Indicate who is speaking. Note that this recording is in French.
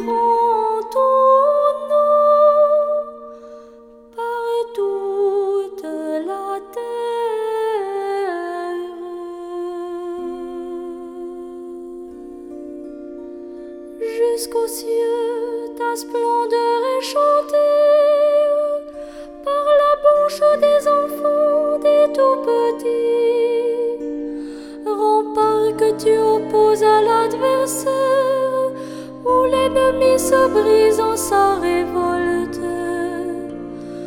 Speaker 1: diront ton nom par toute la terre. Jusqu'aux cieux, ta splendeur est chantée par la bouche des enfants, des tout petits. Rempart que tu opposes à l'adversaire, où l'ennemi se brise en sa révolte.